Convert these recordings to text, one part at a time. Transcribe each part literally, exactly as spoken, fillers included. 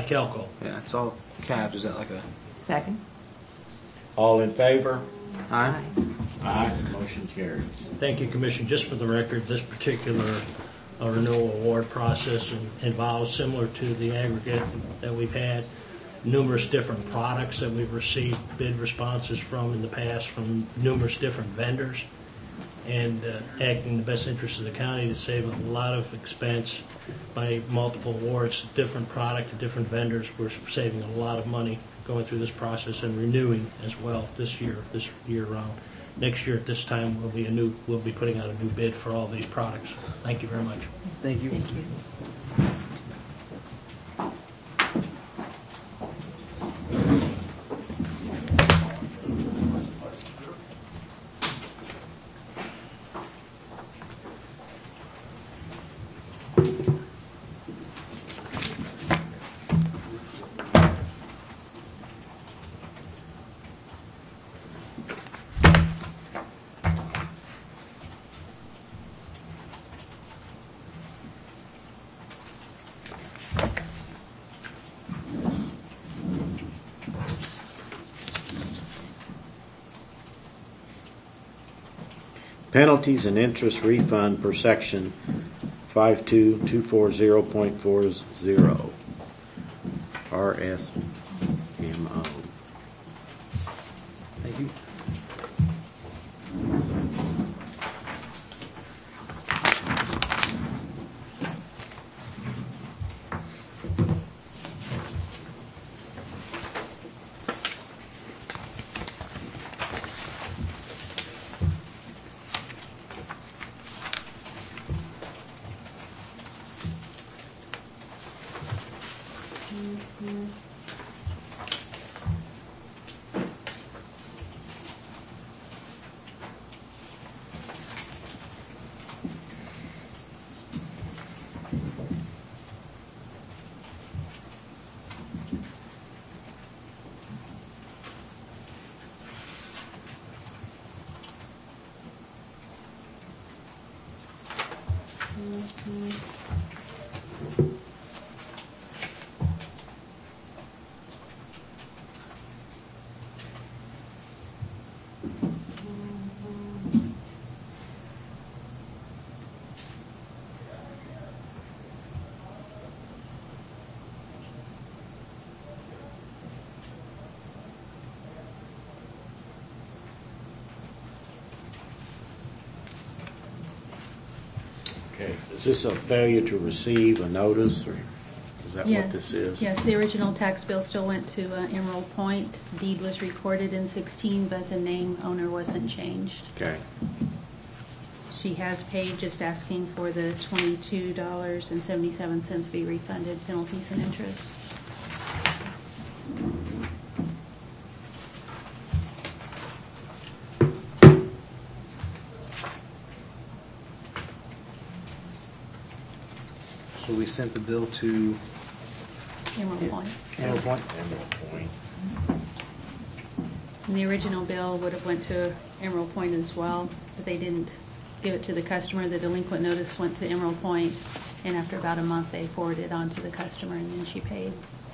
like Elko. Yeah, it's all capped. Is that like a... Second. All in favor? Aye. Aye. Motion carries. Thank you, Commission. Just for the record, this particular uh, renewal award process in- involves, similar to the aggregate that we've had, numerous different products that we've received bid responses from in the past from numerous different vendors, and uh, acting in the best interest of the county to save a lot of expense by multiple awards, different product to different vendors. We're saving a lot of money going through this process and renewing as well this year, this year round. Next year at this time, we'll be a new, we'll be putting out a new bid for all these products. Thank you very much. Thank you. Thank you. Penalties and interest refund per section five two two four zero point four zero. R S M O. Thank you. Okay. Is this a failure to receive a notice, or is that Yes. what this is? Yes, the original tax bill still went to uh, Emerald Point. Deed was recorded in sixteen, but the name owner wasn't changed. Okay. She has paid, just asking for the twenty-two dollars and seventy-seven cents be refunded, penalties and interest. So we sent the bill to Emerald Point. Emerald Point. Emerald Point. And the original bill would have went to Emerald Point as well, but they didn't give it to the customer. The delinquent notice went to Emerald Point, and after about a month, they forwarded it on to the customer, and then she paid.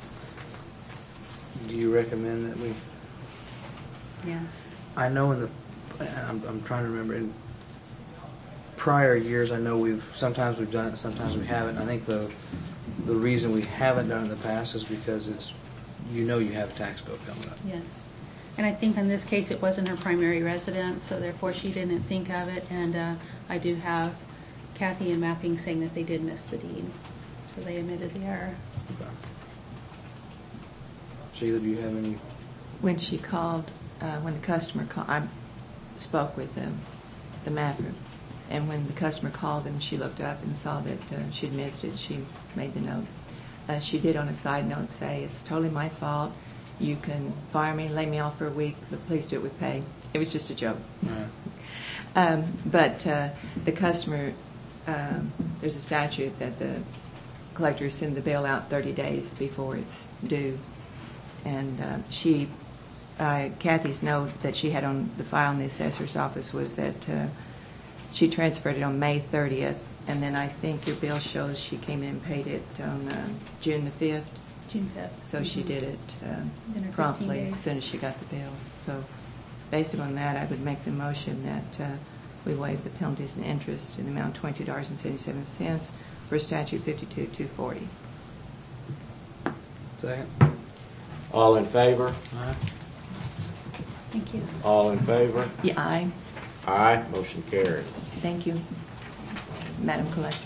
Do you recommend that we... Yes. I know in the... I'm, I'm trying to remember. In prior years, I know we've... Sometimes we've done it, sometimes we haven't. I think the the reason we haven't done it in the past is because it's... You know you have a tax bill coming up. Yes. And I think in this case, it wasn't her primary residence, so therefore she didn't think of it. And uh, I do have Kathy in mapping saying that they did miss the deed. So they admitted the error. Okay. Sheila, do you have any... When she called, uh, when the customer called, I spoke with them, the mapper, and when the customer called and she looked up and saw that uh, she'd missed it, she made the note. Uh, she did on a side note say, it's totally my fault. You can fire me, lay me off for a week, but please do it with pay. It was just a joke. Yeah. Um, but uh, the customer, um, there's a statute that the collectors send the bill out thirty days before it's due. And uh, she, uh, Kathy's note that she had on the file in the assessor's office was that uh, she transferred it on May thirtieth. And then I think your bill shows she came in and paid it on uh, June the fifth. June fifth. So she did it uh, Within her fifteen promptly days. as soon as she got the bill. So based upon that, I would make the motion that uh, we waive the penalties and interest in the amount of twenty-two dollars and seventy-seven cents for statute fifty-two two forty. Second. All in favor? Aye. Thank you. All in favor? Yeah, aye. Aye. Motion carries. Thank you, Madam Collector.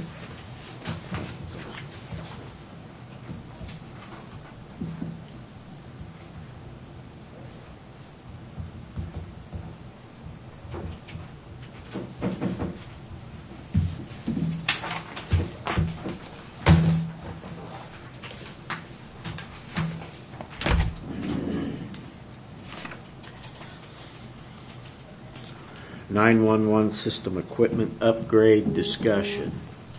nine-one-one system equipment upgrade discussion.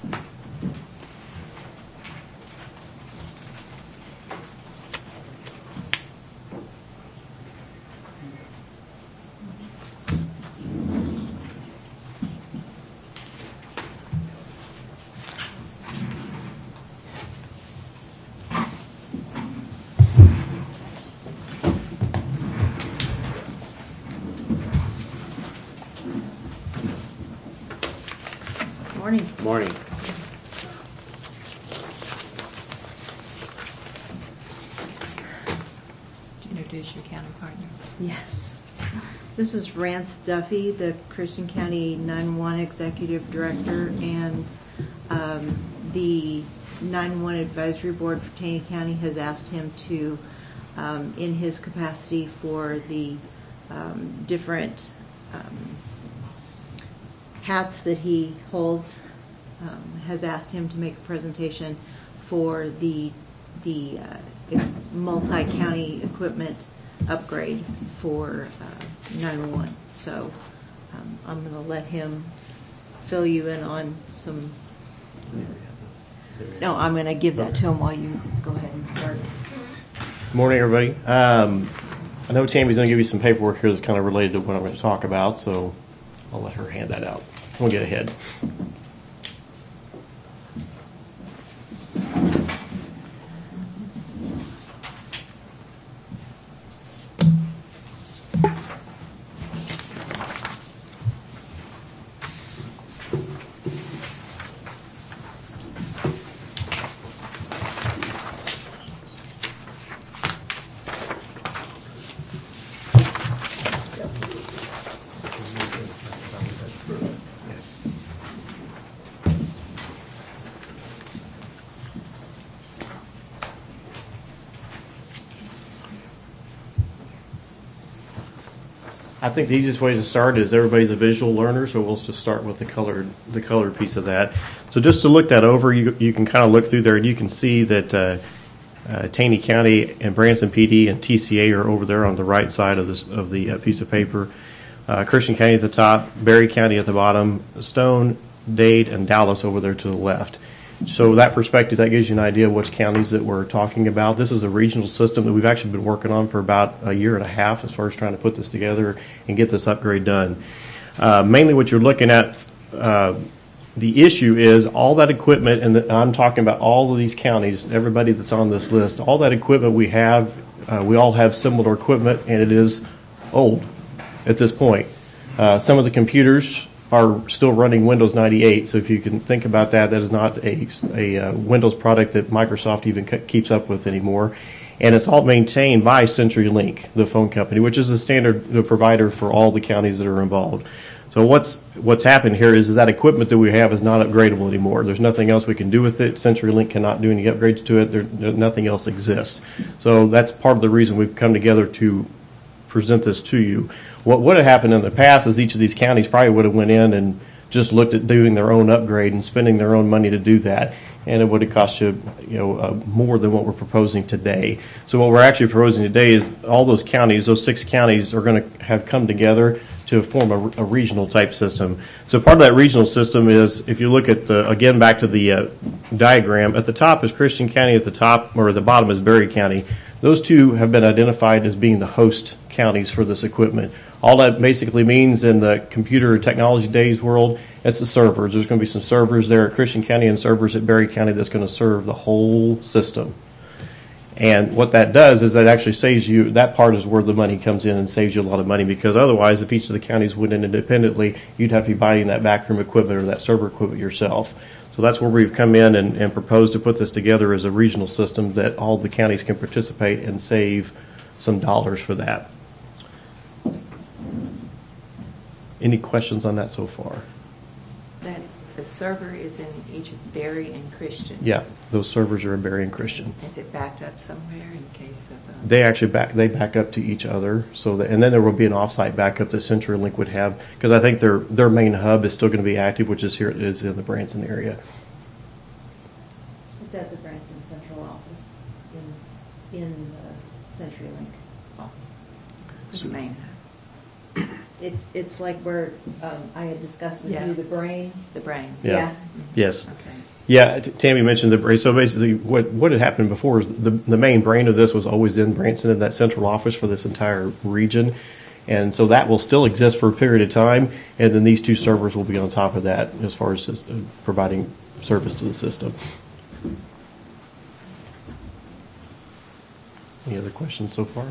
Morning. Morning. Would you introduce your county partner? Yes. This is Rance Duffy, the Christian County nine one one Executive Director, and um, the nine one one Advisory Board for Taney County has asked him to, um, in his capacity for the um, different um, hats that he holds, um, has asked him to make a presentation for the the uh, multi-county equipment upgrade for uh, nine one one. So um, I'm going to let him fill you in on some. No, I'm going to give that to him while you go ahead and start. Good morning, everybody. Um, I know Tammy's going to give you some paperwork here that's kind of related to what I'm going to talk about, so I'll let her hand that out. We'll get ahead. I think the easiest way to start is everybody's a visual learner, so we'll just start with the colored the colored piece of that. So just to look that over, you you can kind of look through there and you can see that uh, uh, Taney County and Branson P D and T C A are over there on the right side of this of the uh, piece of paper. Uh, Christian County at the top, Berry County at the bottom, Stone, Dade, and Dallas over there to the left. So that perspective, that gives you an idea of which counties that we're talking about. This is a regional system that we've actually been working on for about a year and a half as far as trying to put this together and get this upgrade done. Uh, mainly what you're looking at, uh, the issue is all that equipment, and the, I'm talking about all of these counties, everybody that's on this list, all that equipment we have, uh, we all have similar equipment, and it is old at this point. Uh, some of the computers are still running Windows ninety-eight, so if you can think about that, that is not a, a uh, Windows product that Microsoft even c- keeps up with anymore. And it's all maintained by CenturyLink, the phone company, which is the standard the provider for all the counties that are involved. So what's what's happened here is, is that equipment that we have is not upgradable anymore. There's nothing else we can do with it. CenturyLink cannot do any upgrades to it. There, there, nothing else exists. So that's part of the reason we've come together to present this to you. What would have happened in the past is each of these counties probably would have went in and just looked at doing their own upgrade and spending their own money to do that, and it would have cost you, you know, uh, more than what we're proposing today. So what we're actually proposing today is all those counties, those six counties, are going to have come together to form a, a regional type system. So part of that regional system is, if you look at the, again back to the uh, diagram, at the top is Christian County, at the top or at the bottom is Berry County. Those two have been identified as being the host counties for this equipment. All that basically means in the computer technology days world, it's the servers. There's going to be some servers there at Christian County and servers at Berry County that's going to serve the whole system. And what that does is that actually saves you, that part is where the money comes in and saves you a lot of money, because otherwise, if each of the counties went in independently, you'd have to be buying that backroom equipment or that server equipment yourself. So that's where we've come in and, and proposed to put this together as a regional system that all the counties can participate and save some dollars for that. Any questions on that so far? That the server is in each of Berry and Christian. Yeah, those servers are in Berry and Christian. Is it backed up somewhere in case of? Uh, They actually back they back up to each other, so that, and then there will be an offsite backup that CenturyLink would have, because I think their their main hub is still going to be active, which is here it is in the Branson area. It's at the Branson Central Office, in, in the CenturyLink office. the main, It's, it's like where um, I had discussed with Yeah. you, the brain. the brain. Yeah. Yes. Okay. Yeah, T- Tammy mentioned the brain. So basically, what what had happened before is the the main brain of this was always in Branson, in that central office for this entire region, and so that will still exist for a period of time. And then these two servers will be on top of that as far as just, uh, providing service to the system. Any other questions so far?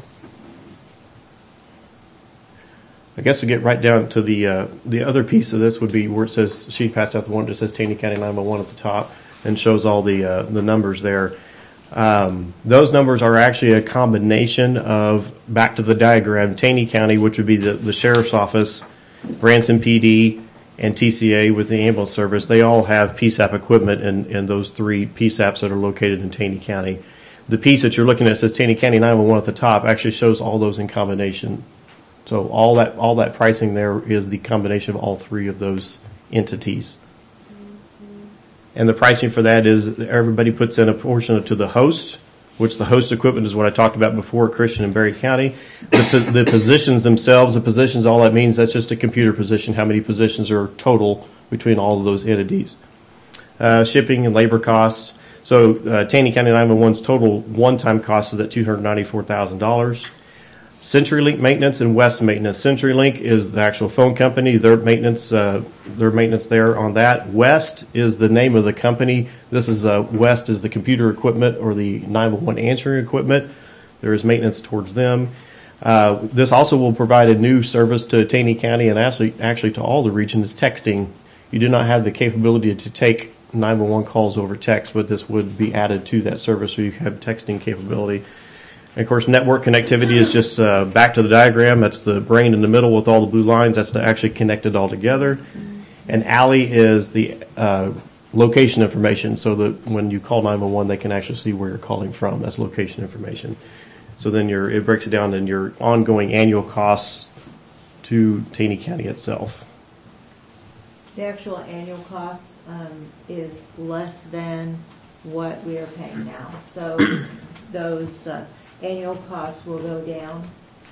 I guess to get right down to the uh, the other piece of this would be where it says, she passed out the one that says Taney County nine one one at the top and shows all the uh, the numbers there. Um, those numbers are actually a combination of, back to the diagram, Taney County, which would be the, the Sheriff's Office, Branson P D, and T C A with the ambulance service. They all have P SAP equipment in, in those three P SAPs that are located in Taney County. The piece that you're looking at says Taney County nine one one at the top actually shows all those in combination. So all that all that pricing there is the combination of all three of those entities. And the pricing for that is everybody puts in a portion to the host, which the host equipment is what I talked about before, Christian and Berry County. The, the positions themselves, the positions, all that means, that's just a computer position, how many positions are total between all of those entities. Uh, shipping and labor costs. So uh, Taney County nine one one's total one-time cost is at two hundred ninety-four thousand dollars. CenturyLink maintenance and West maintenance. CenturyLink is the actual phone company. Their maintenance, uh, their maintenance there on that. West is the name of the company. This is uh, West is the computer equipment or the nine one one answering equipment. There is maintenance towards them. Uh, this also will provide a new service to Taney County and actually actually to all the region is texting. You do not have the capability to take nine one one calls over text, but this would be added to that service so you have texting capability. And of course, network connectivity is just uh, back to the diagram. That's the brain in the middle with all the blue lines. That's actually connected all together. And A L I is the uh, location information, so that when you call nine one one, they can actually see where you're calling from. That's location information. So then your it breaks it down in your ongoing annual costs to Taney County itself. The actual annual cost um, is less than what we are paying now. So those uh, annual costs will go down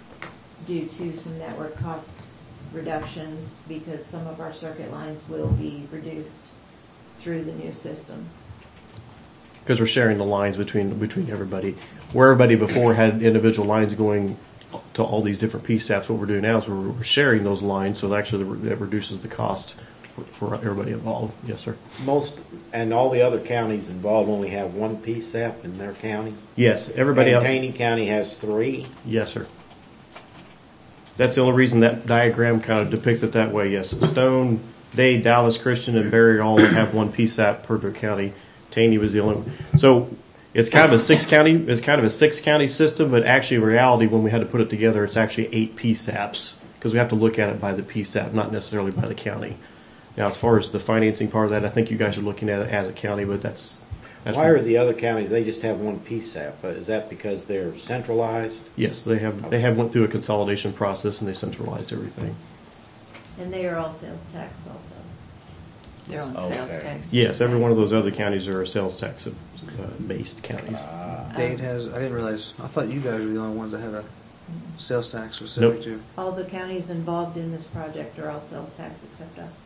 due to some network cost reductions because some of our circuit lines will be reduced through the new system. Because we're sharing the lines between between everybody. Where everybody before had individual lines going to all these different P SAPs, what we're doing now is we're, we're sharing those lines, so actually that reduces the cost for everybody involved. Yes, sir. Most, and all the other counties involved only have one P SAP in their county. Yes, everybody and else. Taney County has three. Yes, sir. That's the only reason that diagram kind of depicts it that way. Yes, Stone, Dade, Dallas, Christian, and Berry all have one P SAP per their county. Taney was the only one. So it's kind of a six county. It's kind of a six county system, but actually, in reality, when we had to put it together, it's actually eight P SAPs because we have to look at it by the P SAP, not necessarily by the county. Now, as far as the financing part of that, I think you guys are looking at it as a county, but that's. that's Why are the other counties? They just have one P SAP. But is that because they're centralized? Yes, they have. They have went through a consolidation process and they centralized everything. And they are all sales tax also. They're on sales Okay. tax. Yes, every one of those other counties are sales tax uh, based counties. Dade has, I didn't realize, I thought you guys were the only ones that had a sales tax specific Nope. to. All the counties involved in this project are all sales tax except us.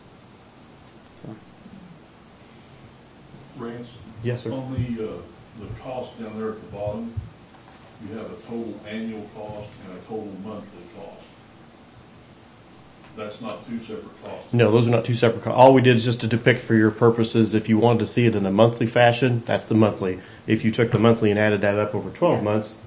Rance, Yes, sir. on the, uh, the cost down there at the bottom, you have a total annual cost and a total monthly cost. that's not two separate costs. No, those are not two separate costs. All we did is just to depict for your purposes, if you wanted to see it in a monthly fashion, that's the monthly. If you took the monthly and added that up over twelve Yeah. months,